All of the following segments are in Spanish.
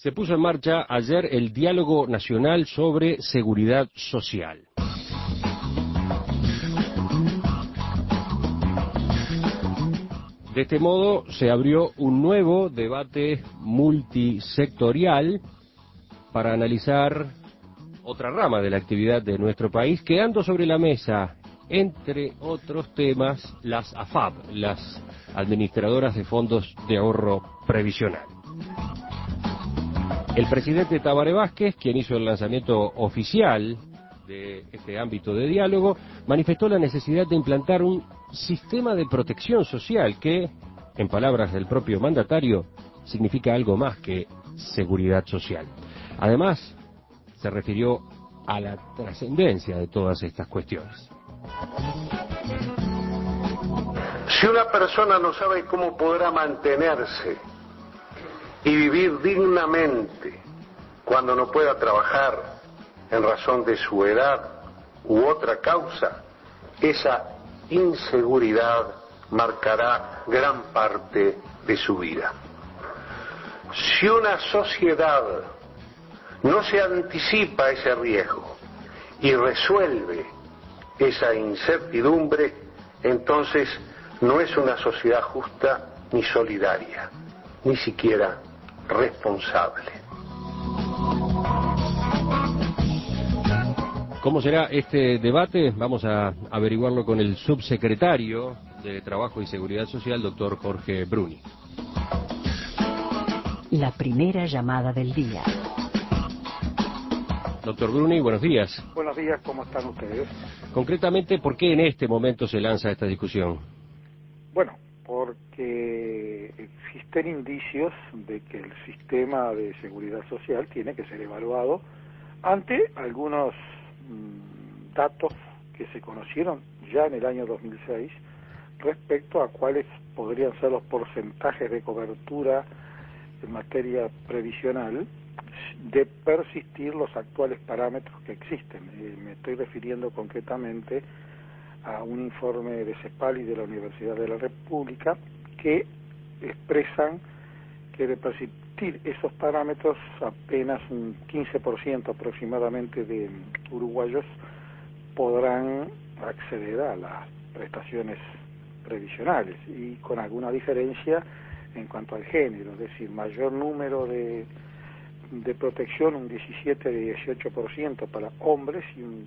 Se puso en marcha ayer el Diálogo Nacional sobre Seguridad Social. De este modo se abrió un nuevo debate multisectorial para analizar otra rama de la actividad de nuestro país, quedando sobre la mesa, entre otros temas, las AFAP, las administradoras de fondos de ahorro previsional. El presidente Tabaré Vázquez, quien hizo el lanzamiento oficial de este ámbito de diálogo, manifestó la necesidad de implantar un sistema de protección social que, en palabras del propio mandatario, significa algo más que seguridad social. Además, se refirió a la trascendencia de todas estas cuestiones. Si una persona no sabe cómo podrá mantenerse y vivir dignamente cuando no pueda trabajar en razón de su edad u otra causa, esa inseguridad marcará gran parte de su vida. Si una sociedad no se anticipa ese riesgo y resuelve esa incertidumbre, entonces no es una sociedad justa ni solidaria, ni siquiera responsable. ¿Cómo será este debate? Vamos a averiguarlo con el subsecretario de Trabajo y Seguridad Social, doctor Jorge Bruni. La primera llamada del día. Doctor Bruni, buenos días. Buenos días, ¿cómo están ustedes? Concretamente, ¿por qué en este momento se lanza esta discusión? Bueno, porque existen indicios de que el sistema de seguridad social tiene que ser evaluado ante algunos datos que se conocieron ya en el año 2006 respecto a cuáles podrían ser los porcentajes de cobertura en materia previsional de persistir los actuales parámetros que existen. Me estoy refiriendo concretamente a un informe de CEPAL y de la Universidad de la República que expresan que de persistir esos parámetros apenas un 15% aproximadamente de uruguayos podrán acceder a las prestaciones previsionales, y con alguna diferencia en cuanto al género, es decir, mayor número de protección, un 17-18% para hombres y un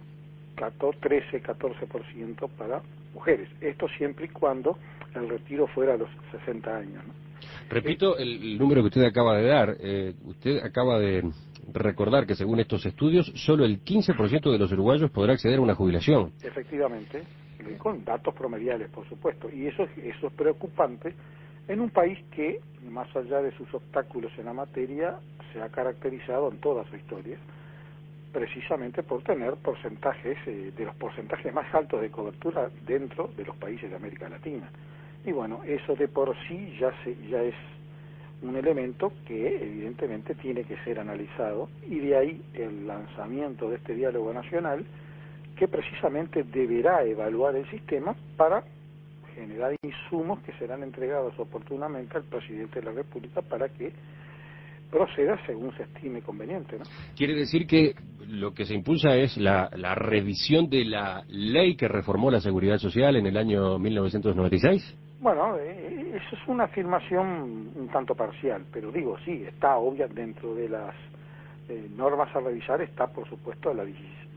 13-14% para mujeres. Esto siempre y cuando el retiro fuera a los 60 años, ¿no? Repito el número que usted acaba de dar. Usted acaba de recordar que según estos estudios, solo el 15% de los uruguayos podrá acceder a una jubilación. Efectivamente, con datos promediales, por supuesto. Y eso es preocupante en un país que, más allá de sus obstáculos en la materia, se ha caracterizado en toda su historia precisamente por tener porcentajes, de los porcentajes más altos de cobertura dentro de los países de América Latina. Y bueno, eso de por sí ya es un elemento que evidentemente tiene que ser analizado, y de ahí el lanzamiento de este diálogo nacional que precisamente deberá evaluar el sistema para generar insumos que serán entregados oportunamente al presidente de la República para que proceda según se estime conveniente, ¿no? Quiere decir que lo que se impulsa es la revisión de la ley que reformó la seguridad social en el año 1996. Bueno, eso es una afirmación un tanto parcial, pero digo, sí, está obvia dentro de las normas a revisar, está por supuesto la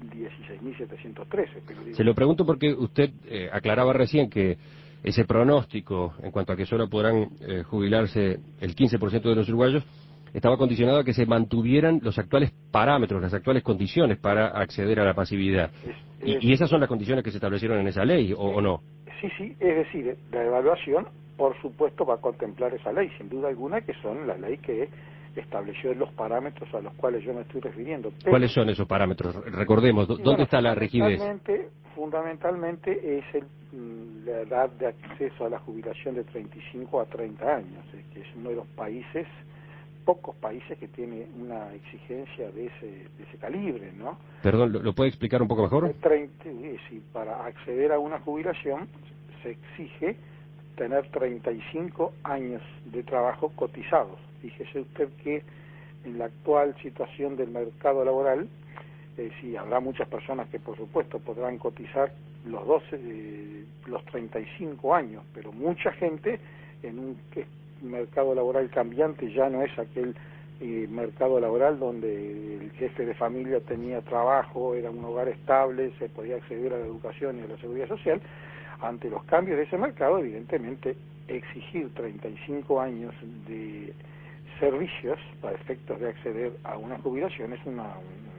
16.713. Pero digo, se lo pregunto porque usted aclaraba recién que ese pronóstico en cuanto a que solo podrán jubilarse el 15% de los uruguayos estaba condicionado a que se mantuvieran los actuales parámetros, las actuales condiciones para acceder a la pasividad. ¿Y esas son las condiciones que se establecieron en esa ley, o no? Sí, es decir, la evaluación, por supuesto, va a contemplar esa ley, sin duda alguna, que son la ley que estableció los parámetros a los cuales yo me estoy refiriendo. Pero, ¿cuáles son esos parámetros? Recordemos, ¿dónde está la rigidez? Fundamentalmente es la edad de acceso a la jubilación de 35 a 30 años, que es uno de los países, pocos países que tiene una exigencia de ese calibre, ¿no? Perdón, ¿lo puede explicar un poco mejor? Sí, para acceder a una jubilación se exige tener 35 años de trabajo cotizados. Fíjese usted que en la actual situación del mercado laboral, sí, habrá muchas personas que por supuesto podrán cotizar los 35 años, pero mucha gente en un mercado laboral cambiante ya no es aquel mercado laboral donde el jefe de familia tenía trabajo, era un hogar estable, se podía acceder a la educación y a la seguridad social. Ante los cambios de ese mercado, evidentemente, exigir 35 años de servicios para efectos de acceder a una jubilación es un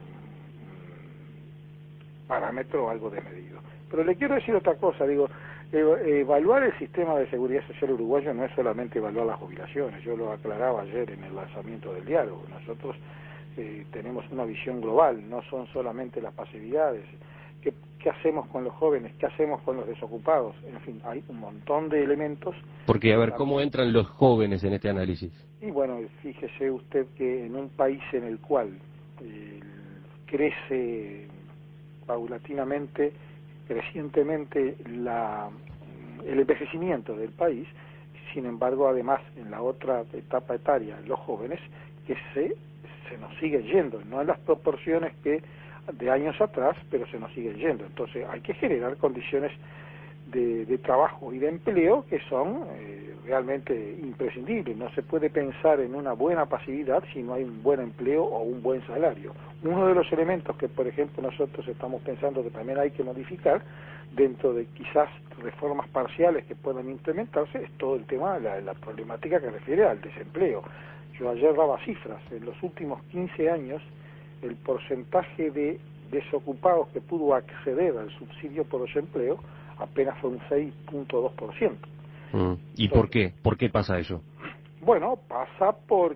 parámetro algo desmedido. Pero le quiero decir otra cosa, digo, evaluar el sistema de seguridad social uruguayo no es solamente evaluar las jubilaciones, yo lo aclaraba ayer en el lanzamiento del diálogo, nosotros tenemos una visión global, no son solamente las pasividades, ¿qué hacemos con los jóvenes? ¿Qué hacemos con los desocupados? En fin, hay un montón de elementos. Porque, a ver, ¿cómo entran los jóvenes en este análisis? Y bueno, fíjese usted que en un país en el cual crece paulatinamente, crecientemente el envejecimiento del país, sin embargo, además, en la otra etapa etaria, los jóvenes, que se nos siguen yendo, no en las proporciones que de años atrás, pero se nos siguen yendo. Entonces hay que generar condiciones de trabajo y de empleo que son realmente imprescindibles. No se puede pensar en una buena pasividad si no hay un buen empleo o un buen salario. Uno de los elementos que, por ejemplo, nosotros estamos pensando que también hay que modificar dentro de quizás reformas parciales que puedan implementarse es todo el tema de la problemática que refiere al desempleo. Yo ayer daba cifras, en los últimos 15 años el porcentaje de desocupados que pudo acceder al subsidio por desempleo apenas fue un 6.2%. ¿Y por qué? ¿Por qué pasa eso? Bueno, pasa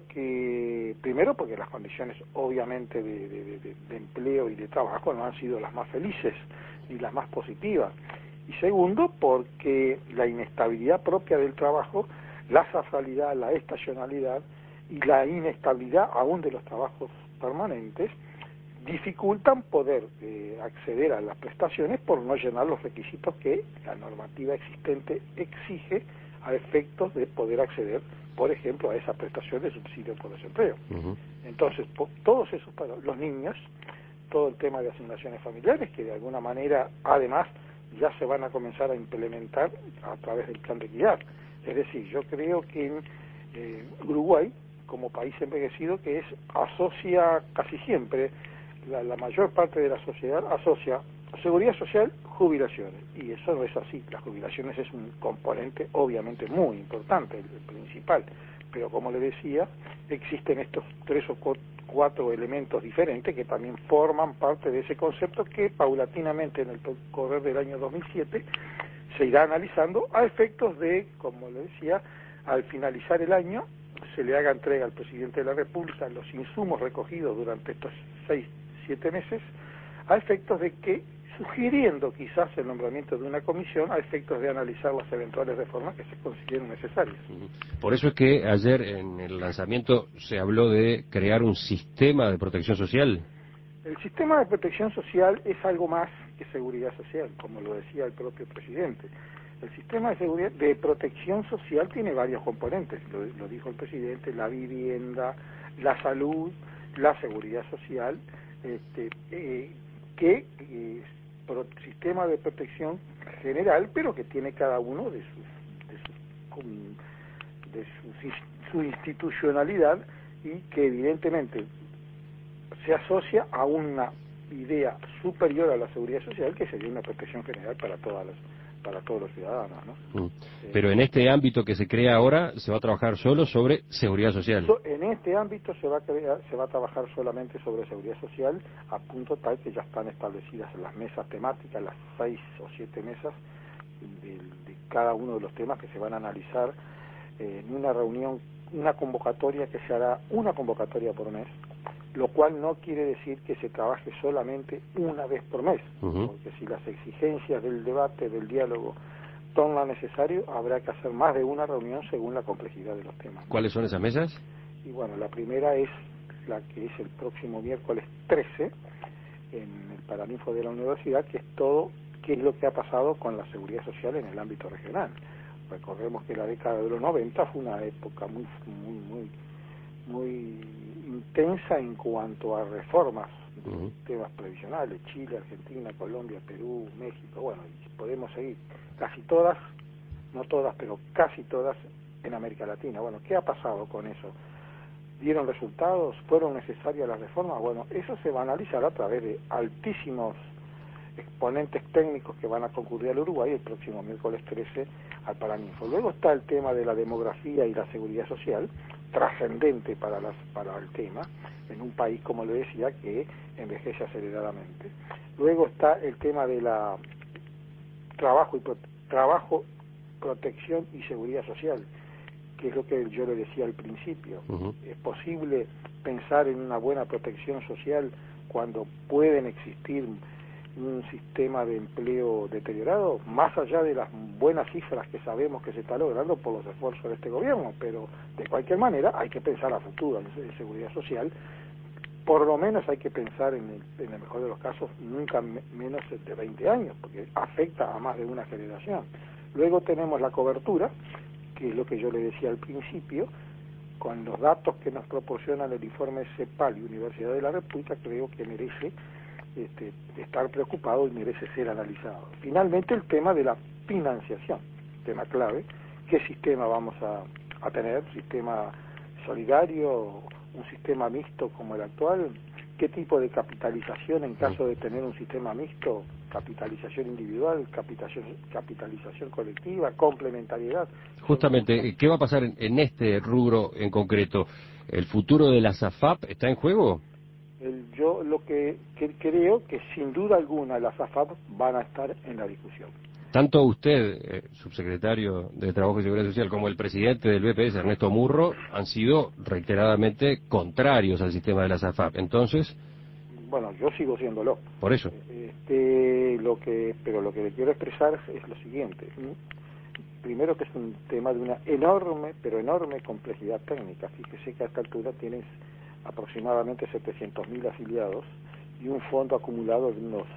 primero porque las condiciones obviamente de empleo y de trabajo no han sido las más felices ni las más positivas. Y segundo, porque la inestabilidad propia del trabajo, la sazonalidad, la estacionalidad y la inestabilidad aún de los trabajos permanentes dificultan poder acceder a las prestaciones por no llenar los requisitos que la normativa existente exige a efectos de poder acceder, por ejemplo, a esa prestación de subsidio por desempleo. Entonces, todos esos, para los niños, todo el tema de asignaciones familiares, que de alguna manera, además, ya se van a comenzar a implementar a través del plan de equidad. Es decir, yo creo que en Uruguay, como país envejecido, que asocia casi siempre, la mayor parte de la sociedad asocia seguridad social, jubilaciones, y eso no es así. Las jubilaciones es un componente obviamente muy importante, el principal, pero como le decía, existen estos 3 o 4 elementos diferentes que también forman parte de ese concepto que paulatinamente en el correr del año 2007 se irá analizando a efectos de, como le decía, al finalizar el año se le haga entrega al presidente de la República los insumos recogidos durante estos 6-7 meses a efectos de que, sugiriendo quizás el nombramiento de una comisión a efectos de analizar las eventuales reformas que se consideren necesarias. Por eso es que ayer en el lanzamiento se habló de crear un sistema de protección social. El sistema de protección social es algo más que seguridad social, como lo decía el propio presidente. El sistema de protección social tiene varios componentes, lo dijo el presidente: la vivienda, la salud, la seguridad social, sistema de protección general, pero que tiene cada uno de su institucionalidad, y que evidentemente se asocia a una idea superior a la seguridad social, que sería una protección general para todos los ciudadanos, ¿no? Pero en este ámbito que se crea ahora se va a trabajar solo sobre seguridad social. En este ámbito se va a trabajar solamente sobre seguridad social, a punto tal que ya están establecidas las mesas temáticas, las 6 o 7 mesas de cada uno de los temas que se van a analizar en una reunión, una convocatoria que se hará, una convocatoria por mes, lo cual no quiere decir que se trabaje solamente una vez por mes, porque si las exigencias del debate, del diálogo, son lo necesario, habrá que hacer más de una reunión según la complejidad de los temas. ¿Cuáles son esas mesas? Y bueno, la primera es la que es el próximo miércoles 13, en el Paraninfo de la Universidad, que es todo qué es lo que ha pasado con la seguridad social en el ámbito regional. Recordemos que la década de los 90 fue una época muy intensa en cuanto a reformas de temas previsionales, Chile, Argentina, Colombia, Perú, México, bueno, y podemos seguir, casi todas, no todas, pero casi todas en América Latina. Bueno, ¿qué ha pasado con eso? ¿Dieron resultados? ¿Fueron necesarias las reformas? Bueno, eso se va a analizar a través de altísimos exponentes técnicos que van a concurrir al Uruguay el próximo miércoles 13 al Paraninfo. Luego está el tema de la demografía y la seguridad social, trascendente para el tema, en un país, como le decía, que envejece aceleradamente. Luego está el tema de la trabajo, protección y seguridad social, que es lo que yo le decía al principio. ¿Es posible pensar en una buena protección social cuando pueden existir un sistema de empleo deteriorado, más allá de las buenas cifras que sabemos que se está logrando por los esfuerzos de este gobierno? Pero de cualquier manera hay que pensar a futuro en seguridad social. Por lo menos hay que pensar en el mejor de los casos nunca menos de 20 años, porque afecta a más de una generación. Luego tenemos la cobertura, que es lo que yo le decía al principio. Con los datos que nos proporcionan el informe CEPAL y Universidad de la República, creo que merece estar preocupado y merece ser analizado. Finalmente, el tema de la financiación, tema clave. ¿Qué sistema vamos a tener? ¿Sistema solidario? ¿Un sistema mixto como el actual? ¿Qué tipo de capitalización en caso de tener un sistema mixto? ¿Capitalización individual? ¿Capitalización colectiva? ¿Complementariedad? Justamente, ¿qué va a pasar en este rubro en concreto? ¿El futuro de las AFAP está en juego? Yo lo que creo que sin duda alguna las AFAP van a estar en la discusión. Tanto usted, subsecretario de Trabajo y Seguridad Social, como el presidente del BPS, Ernesto Murro, han sido reiteradamente contrarios al sistema de las AFAP. Entonces... Bueno, yo sigo siéndolo. Por eso. Pero lo que le quiero expresar es lo siguiente. Primero, que es un tema de una enorme complejidad técnica. Fíjese que a esta altura tienes aproximadamente 700.000 afiliados y un fondo acumulado de unos,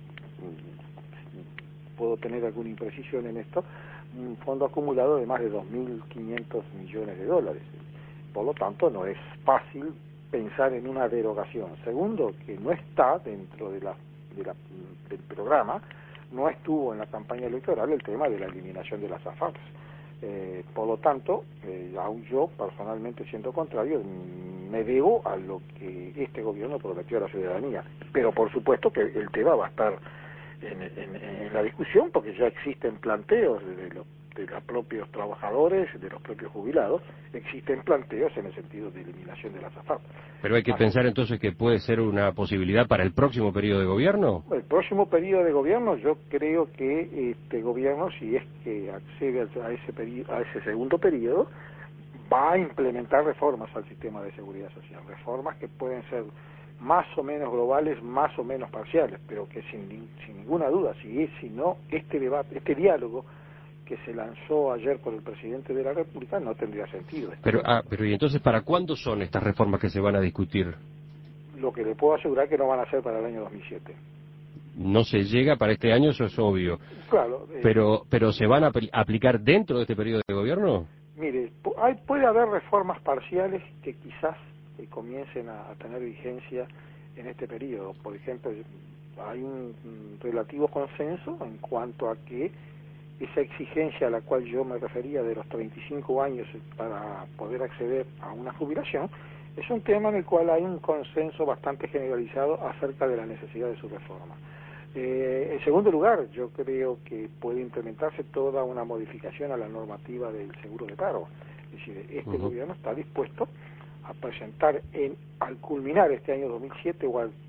puedo tener alguna imprecisión en esto, un fondo acumulado de más de 2.500 millones de dólares. Por lo tanto, no es fácil pensar en una derogación. Segundo, que no está dentro del programa, no estuvo en la campaña electoral el tema de la eliminación de las AFAPs. Por lo tanto, aún yo personalmente, siendo contrario, me debo a lo que este gobierno prometió a la ciudadanía. Pero por supuesto que el tema va a estar en la discusión, porque ya existen planteos de los propios trabajadores, de los propios jubilados, existen planteos en el sentido de eliminación de las AFAP. Pero hay que pensar entonces que puede ser una posibilidad para el próximo periodo de gobierno. El próximo periodo de gobierno, yo creo que este gobierno, si es que accede a ese segundo periodo, va a implementar reformas al sistema de seguridad social, reformas que pueden ser más o menos globales, más o menos parciales, pero que sin ninguna duda, si no este debate, este diálogo que se lanzó ayer por el presidente de la República, no tendría sentido. Pero ¿y entonces para cuándo son estas reformas que se van a discutir? Lo que le puedo asegurar que no van a ser para el año 2007. No se llega para este año, eso es obvio. Claro. Pero ¿se van a aplicar dentro de este periodo de gobierno? Mire, puede haber reformas parciales que quizás comiencen a tener vigencia en este periodo. Por ejemplo, hay un relativo consenso en cuanto a que esa exigencia a la cual yo me refería de los 35 años para poder acceder a una jubilación, es un tema en el cual hay un consenso bastante generalizado acerca de la necesidad de su reforma. En segundo lugar, yo creo que puede implementarse toda una modificación a la normativa del seguro de paro. Es decir, este gobierno está dispuesto a presentar al culminar este año 2007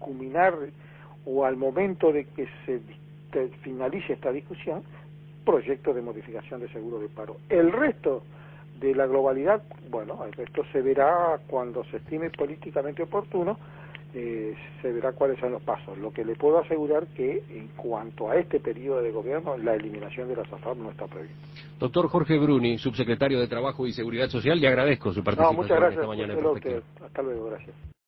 o al momento de que se finalice esta discusión, proyecto de modificación de seguro de paro. El resto de la globalidad, bueno, el resto se verá cuando se estime políticamente oportuno, se verá cuáles son los pasos. Lo que le puedo asegurar que en cuanto a este periodo de gobierno, la eliminación de las AFAP no está prevista. Doctor Jorge Bruni, subsecretario de Trabajo y Seguridad Social, le agradezco su participación Muchas gracias, esta mañana en Perspectiva. Hasta luego, gracias.